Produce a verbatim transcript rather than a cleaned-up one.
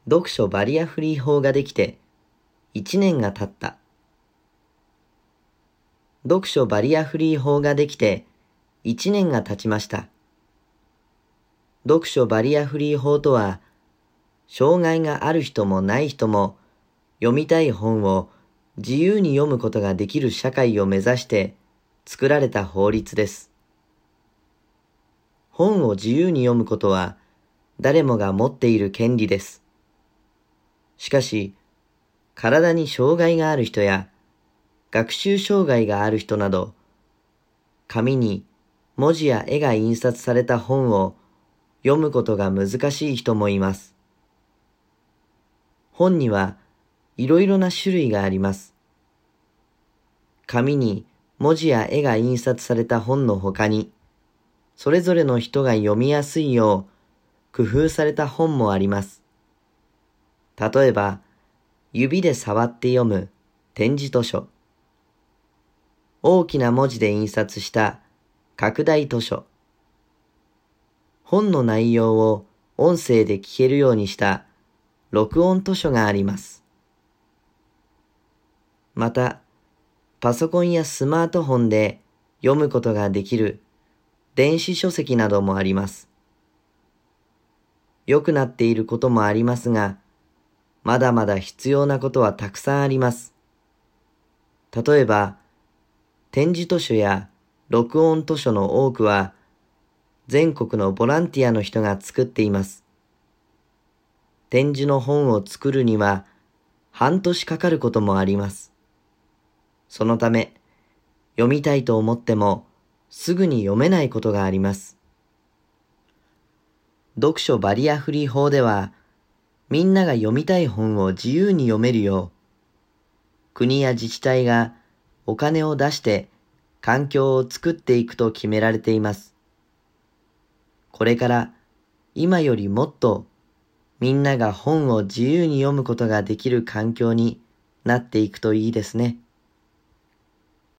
読書バリアフリー法ができていちねんが経った。読書バリアフリー法ができていちねんが経ちました。読書バリアフリー法とは、障害がある人もない人も読みたい本を自由に読むことができる社会を目指して作られた法律です。本を自由に読むことは誰もが持っている権利です。しかし、体に障害がある人や学習障害がある人など、紙に文字や絵が印刷された本を読むことが難しい人もいます。本にはいろいろな種類があります。紙に文字や絵が印刷された本のほかに、それぞれの人が読みやすいよう工夫された本もあります。例えば、指で触って読む点字図書、大きな文字で印刷した拡大図書、本の内容を音声で聞けるようにした録音図書があります。また、パソコンやスマートフォンで読むことができる電子書籍などもあります。良くなっていることもありますが、まだまだ必要なことはたくさんあります。例えば、点字図書や録音図書の多くは、全国のボランティアの人が作っています。点字の本を作るには、半年かかることもあります。そのため、読みたいと思っても、すぐに読めないことがあります。読書バリアフリー法では、みんなが読みたい本を自由に読めるよう、国や自治体がお金を出して環境を作っていくと決められています。これから今よりもっとみんなが本を自由に読むことができる環境になっていくといいですね。